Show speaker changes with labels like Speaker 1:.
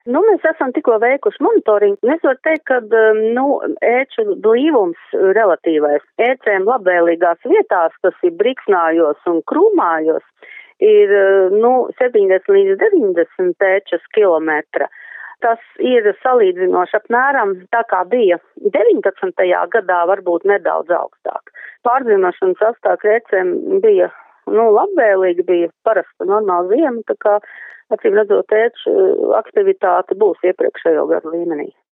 Speaker 1: Mēs esam tikko veikuši monitoringu, un es varu teikt, ka, ēču blīvums relatīvais ēcēm labvēlīgās vietās, kas ir briksnājos un krūmājos, ir, 70 līdz 90 ēčas kilometra. Tas ir salīdzinoši apmēram tā kā bija 19. gadā, varbūt nedaudz augstāk. Pārdzimušanas apstākļi ēcēm bija, labvēlīgi, bija parasta normāla ziema, tā kā acīm redzot, ēču aktivitāte būs iepriekšējo gadu līmenī.